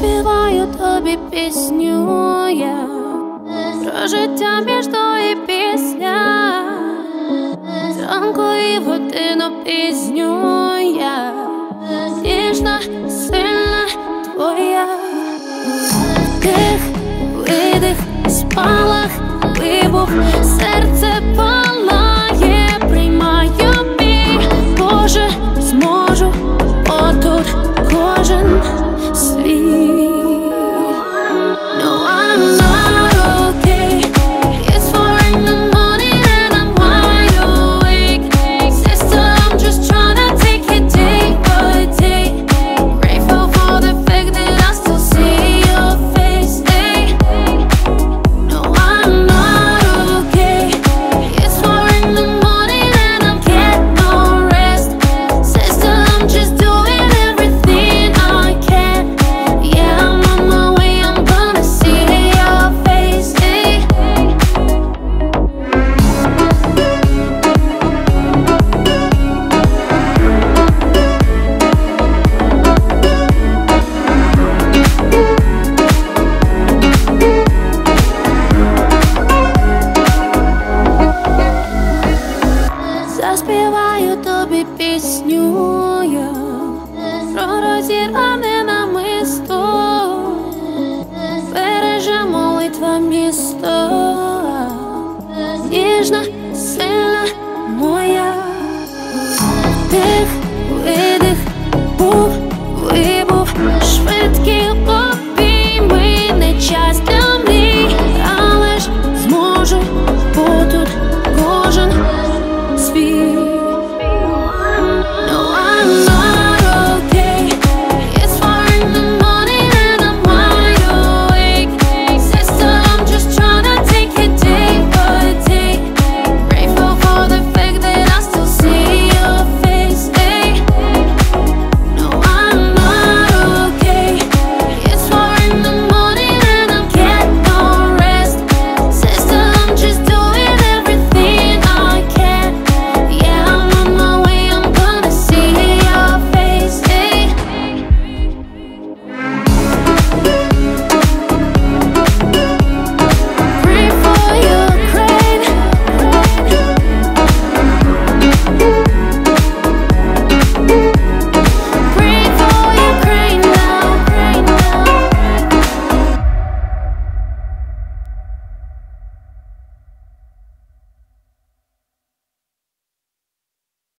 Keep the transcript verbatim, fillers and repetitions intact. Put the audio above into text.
Заспіваю тобі пісню я про життя між то і пісня, зранку і в годину пізню я, ніжна, сильна твоя. Вдих, видих, спалах, вибух, серце палає, приймаю бій, Боже, зможу, отут кожен свій. No, I'm not okay. It's four in the morning and I'm wide awake. Sister, I'm just trying to take it day by day. Grateful for the fact that I still see your face. Hey. No, I'm not okay. It's four in the morning and I'm getting no rest. Sister, I'm just doing everything I can. Yeah, I'm on my way, I'm gonna see your face. Hey. Заспіваю тобі пісню я про розірване